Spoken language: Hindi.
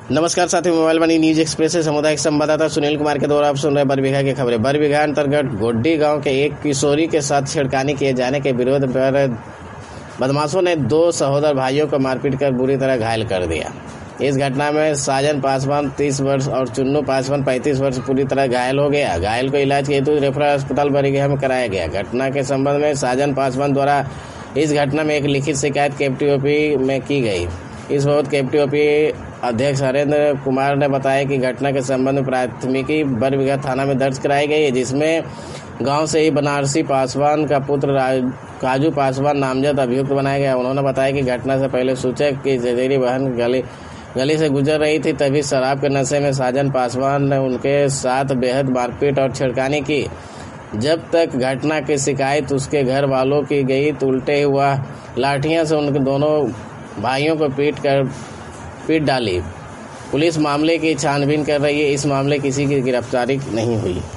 नमस्कार साथियों, मोबाइल मनी न्यूज एक्सप्रेस से सामुदायिक संवाददाता सुनील कुमार के द्वारा आप सुन रहे बरबीघा की खबरें। बरबीघा अंतर्गत गोड्डी गांव के एक किशोरी के साथ छेड़खानी किए जाने के विरोध पर बदमाशों ने दो सहोदर भाइयों को मारपीट कर बुरी तरह घायल कर दिया। इस घटना में साजन पासवान 30 वर्ष और चुन्नू पासवान 35 वर्ष पूरी तरह घायल हो गया। घायल को इलाज हेतु रेफरल अस्पताल बरबीघा में कराया गया। घटना के संबंध में साजन पासवान द्वारा इस घटना में एक लिखित शिकायत केपीओपी में की गई। इस वक्त केपीओपी अध्यक्ष हरेंद्र कुमार ने बताया कि घटना के संबंध में प्राथमिकी बरबीघा थाना में दर्ज कराई गई है, जिसमें गांव से ही बनारसी पासवान का पुत्र काजू पासवान नामजद अभियुक्त बनाया गया। उन्होंने बताया कि घटना से पहले सूचक की जजेरी बहन गली से गुजर रही थी, तभी शराब के नशे में साजन पासवान ने उनके साथ बेहद मारपीट और छेड़खानी की। जब तक घटना की शिकायत उसके घर वालों की गई तो उल्टे हुआ लाठियां से उनके दोनों भाइयों को पीट डाली। पुलिस मामले की छानबीन कर रही है। इस मामले किसी की गिरफ्तारी नहीं हुई।